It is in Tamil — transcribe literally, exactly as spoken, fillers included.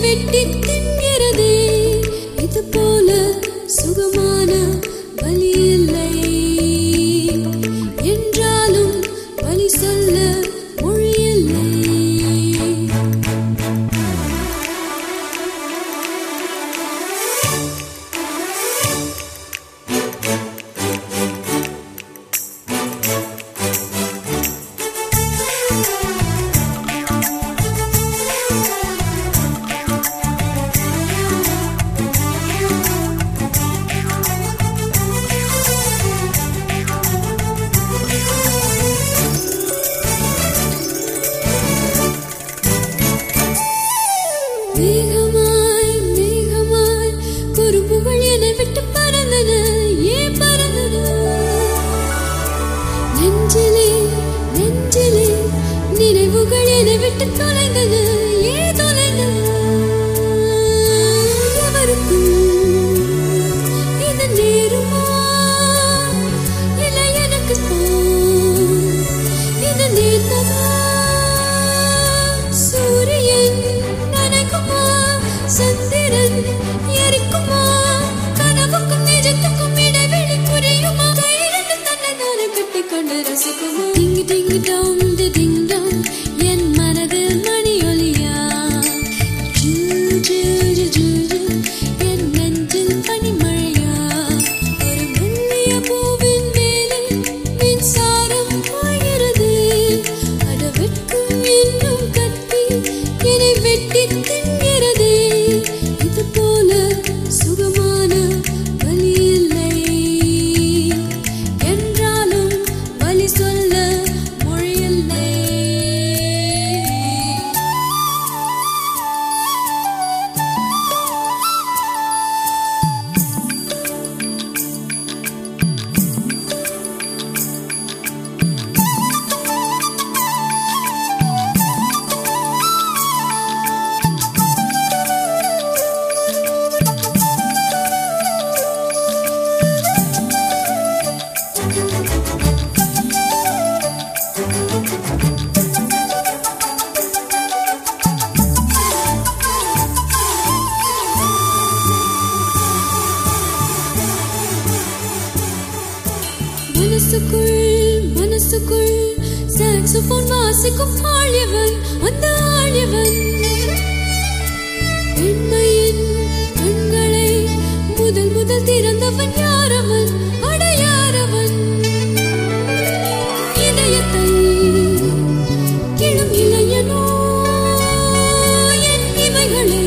வெட்டி தின்கிறதே. இது போல சுகமான வலி இல்லை என்றாலும் வலி சொல்ல மொழி இல்லை. மேகமாய் மேகமாய் குறும்புகள் என்னை விட்டு பறந்தன. ஏன் பறந்தன? நெஞ்சிலே நெஞ்சிலே நினைவுகள் என்னை விட்டு தொலைந்தன. ஏன் தொலைந்தன? எவருக்கும் இது நேருமா? இல்லை எனக்கு இது நேர்ந்ததா? சூரியன் நனைக்குமா? சந்திரன் எரிக்குமா? கனவுக்கும் நிஜத்துக்கும் இடைவெளி புரியுமா? கையிலிருந்து தன்னை நானே கட்டிக்கொண்டு ரசிக்குமா? டிங்கு டிங்கு டோம் டி டிங் டோம் என் மனதில் மணி ஒலியா? ஜூ ஜூ ஜூ ஜூ ஜூ என் நெஞ்சில் பனிமழையா? ஒரு மெல்லிய பூவின் மேலே மின்சாரம் பாய்கிறது. அட வெட்கும் இன்னும் கத்தி என்னை வெட்டி தின்கிறதே. இது போல சுகமான வலி இல்லை என்றாலும் வலி சொல்ல மொழி இல்லை. மனசுக்குள் மனசுக்குள் சாக்ஸோபோன் வாசிக்கும் ஆழியவன், அந்த ஆழியவன் பெண்மையின் கண்களை முதல் முதல் திறந்தவன் யாரவன்? அடையாரவன் இதயத்தை கிளும் இளையனோ? என் இமைகளை